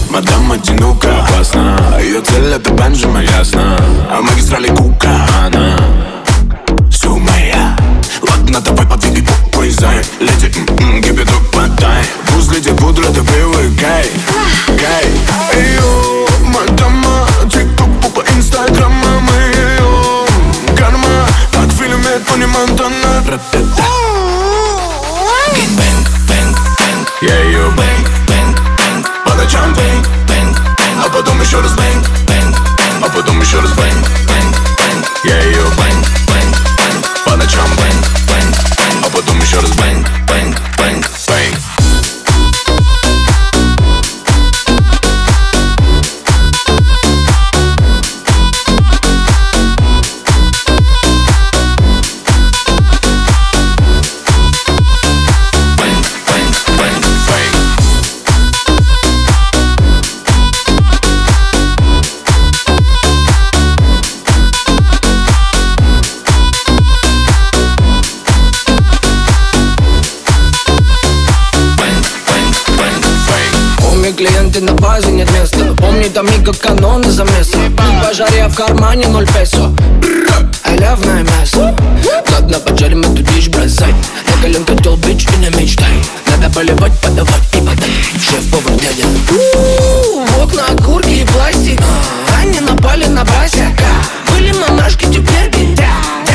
мадам одинока, опасна. Ее цель это Бенджамин, ясно. А магистрали Кука, она все моя. Ладно, давай подвигай попой, зай. Леди, гибидок, подай. Пусть леди пудра, ты привыкай. Гай, эйо, мадама. Тик-ток, попа, инстаграма, мы ее карма. Как в фильме Тони Монтана. Ра-та-та. Бэнг, бэнг, бэнг. Я ее Бэнг, бэнг, бэнг. по ночам бэнг, Бэнг, бэнг. а потом еще раз бэнг, Бэнг, бэнг. а потом еще раз бэнг. Бэнг, бэнг. Я ее Бэнг, бэнг, бэнг. по ночам бэнг, Бэнг, бэнг. а потом еще раз бэнг, Бэнг, бэнг. бэнг. Клиенты на базе, нет места. Помни, там мига каноны за место. В пожаре, а в кармане 0 песо. Халявное мясо. Ладно, поджарим эту дичь, бросай. Накален котел, бич, и не мечтай. Надо поливать, подавать и подать. Шеф-повар дядя. В окна окурки и пластик. Они напали на басяка. Были мамашки, теперь дитя.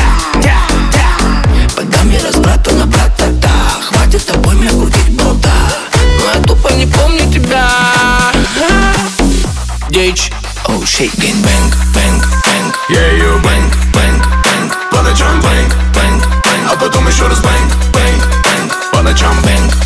Подам я разврату на брата, да. Хватит с тобой мне крутить болта. Но я тупо не помню тебя. Дичь, оу, шейк. Бэнг, бэнг, бэнг. Я ее Бэнг, бэнг, бэнг. по ночам бэнг, Бэнг, бэнг. а потом еще раз бэнг, Бэнг, бэнг. по ночам Бэнг,